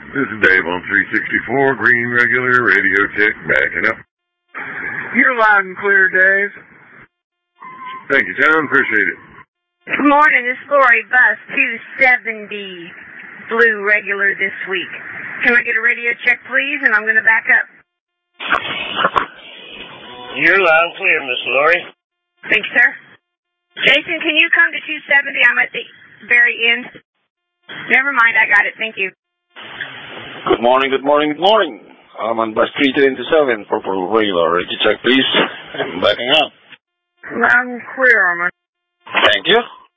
This is Dave on 364, Green Regular, Radio Check, backing up. You're loud and clear, Dave. Thank you, John. Appreciate it. Good morning. This is Lori, bus 270, Blue Regular this week. Can I get a radio check, please? And I'm going to back up. You're loud and clear, Miss Lori. Thank you, sir. Jason, can you come to 270? I'm at the very end. Never mind, I got it. Thank you. Good morning, good morning, good morning. I'm on bus 327 for Blue Regular. Radio check, please. I'm backing up. Loud and clear, Armand. Thank you.